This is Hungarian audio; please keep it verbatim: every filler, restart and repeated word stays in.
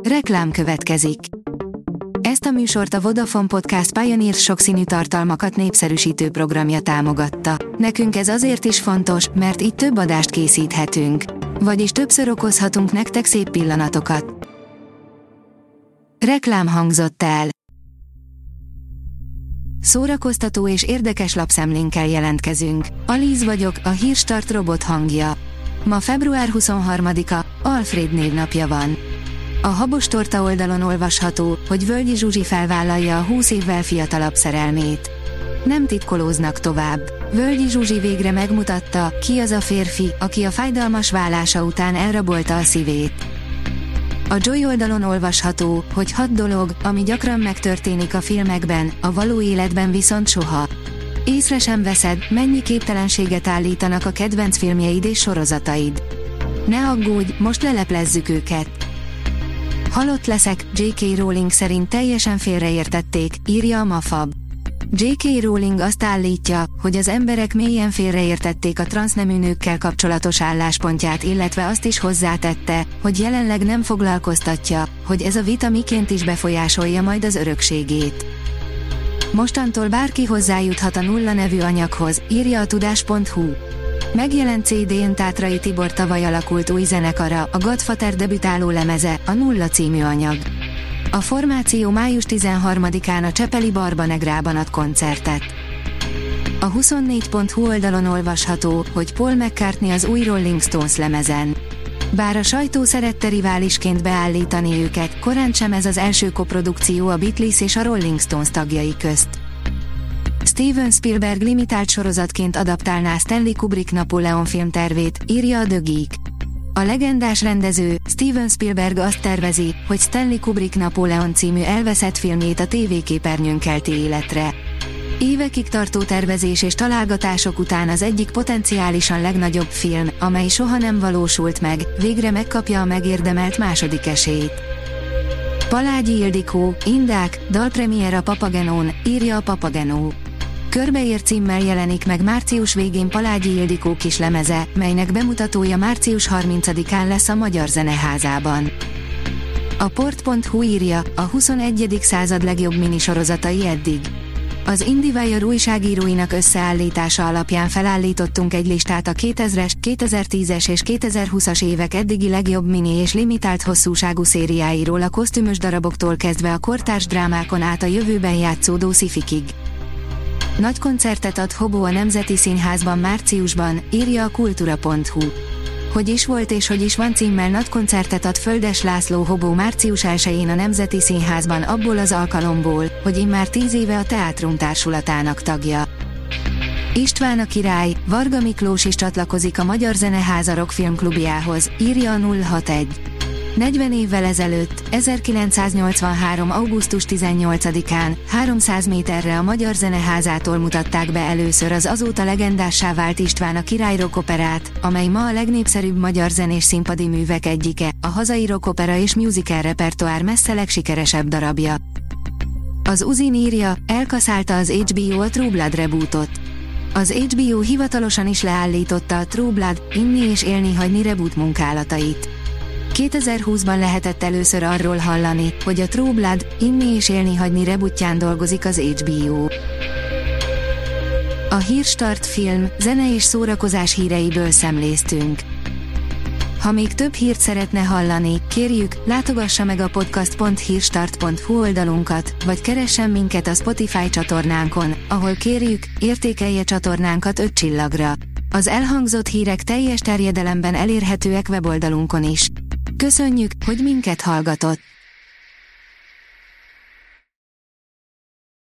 Reklám következik. Ezt a műsort a Vodafone Podcast Pioneer sokszínű tartalmakat népszerűsítő programja támogatta. Nekünk ez azért is fontos, mert így több adást készíthetünk. Vagyis többször okozhatunk nektek szép pillanatokat. Reklám hangzott el. Szórakoztató és érdekes lapszemlénkkel jelentkezünk. Alíz vagyok, a Hírstart robot hangja. Ma február huszonharmadika, Alfréd névnapja van. A Habos Torta oldalon olvasható, hogy Völgyi Zsuzsi felvállalja a húsz évvel fiatalabb szerelmét. Nem titkolóznak tovább. Völgyi Zsuzsi végre megmutatta, ki az a férfi, aki a fájdalmas válása után elrabolta a szívét. A Joy oldalon olvasható, hogy hat dolog, ami gyakran megtörténik a filmekben, a való életben viszont soha. Észre sem veszed, mennyi képtelenséget állítanak a kedvenc filmjeid és sorozataid. Ne aggódj, most leleplezzük őket. Halott leszek, dzsé ká. Rowling szerint teljesen félreértették, írja a Mafab. dzsé ká. Rowling azt állítja, hogy az emberek mélyen félreértették a transznemű nőkkel kapcsolatos álláspontját, illetve azt is hozzátette, hogy jelenleg nem foglalkoztatja, hogy ez a vita miként is befolyásolja majd az örökségét. Mostantól bárki hozzájuthat a Nulla nevű anyaghoz, írja a tudás pont hu. Megjelent cé dén Tátrai Tibor tavaly alakult új zenekara, a Godfather debütáló lemeze, a Nulla című anyag. A formáció május tizenharmadikán a csepeli Barbanegrában ad koncertet. A huszonnégy pont hu oldalon olvasható, hogy Paul McCartney az új Rolling Stones lemezen. Bár a sajtó szerette riválisként beállítani őket, korán sem ez az első koprodukció a Beatles és a Rolling Stones tagjai közt. Steven Spielberg limitált sorozatként adaptálná Stanley Kubrick Napóleon filmtervét, írja a The Geek. A legendás rendező, Steven Spielberg azt tervezi, hogy Stanley Kubrick Napóleon című elveszett filmjét a tévéképernyőn kelti életre. Évekig tartó tervezés és találgatások után az egyik potenciálisan legnagyobb film, amely soha nem valósult meg, végre megkapja a megérdemelt második esélyt. Palágyi Ildikó, Indák, dalpremiér a Papagenón, írja a Papagenó. Körbeér címmel jelenik meg március végén Palágyi Ildikó kislemeze, melynek bemutatója március harmincadikán lesz a Magyar Zeneházában. A port pont hu írja, a huszonegyedik század legjobb minisorozatai eddig. Az IndieWire újságíróinak összeállítása alapján felállítottunk egy listát a kétezres, kétezer-tízes és kétezer-húszas évek eddigi legjobb mini és limitált hosszúságú szériáiról, a kosztümös daraboktól kezdve a kortárs drámákon át a jövőben játszódó szifikig. Nagy koncertet ad Hobo a Nemzeti Színházban márciusban, írja a kultura pont hu. Hogy is volt és hogy is van címmel nagy koncertet ad Földes László Hobo március elsején a Nemzeti Színházban abból az alkalomból, hogy immár tíz éve a Teátrum társulatának tagja. István a király, Varga Miklós is csatlakozik a Magyar Zeneháza Rock Filmklubjához, írja a nulla hatvanegy. negyven évvel ezelőtt, ezerkilencszáznyolcvanhárom. augusztus tizennyolcadikán, háromszáz méterre a Magyar Zeneházától mutatták be először az azóta legendássá vált István a király rockoperát, amely ma a legnépszerűbb magyar zenés színpadi művek egyike, a hazai rockopera és musical repertoár messze legsikeresebb darabja. Az Uzin írja, elkaszálta az há bé o a True Blood rebootot. Az há bé o hivatalosan is leállította a True Blood, inni és élni hagyni reboot munkálatait. kétezer-húszban lehetett először arról hallani, hogy a True Blood, inni és élni hagyni rebootján dolgozik az há bé o. A Hírstart film, zene és szórakozás híreiből szemléztünk. Ha még több hírt szeretne hallani, kérjük, látogassa meg a podcast pont hírstart pont hu oldalunkat, vagy keressen minket a Spotify csatornánkon, ahol kérjük, értékelje csatornánkat öt csillagra. Az elhangzott hírek teljes terjedelemben elérhetőek weboldalunkon is. Köszönjük, hogy minket hallgatott!